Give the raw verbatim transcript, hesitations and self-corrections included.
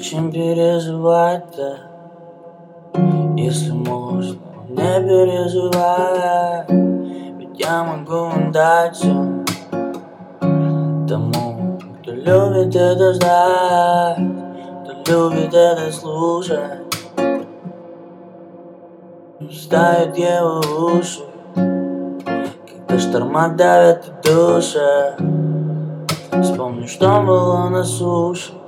Зачем переживать-то, если можно не переживать? Ведь я могу дать все тому, кто любит это ждать, кто любит это слушать. Ставит его уши, когда шторма давят в душе. Вспомни, что было на суше.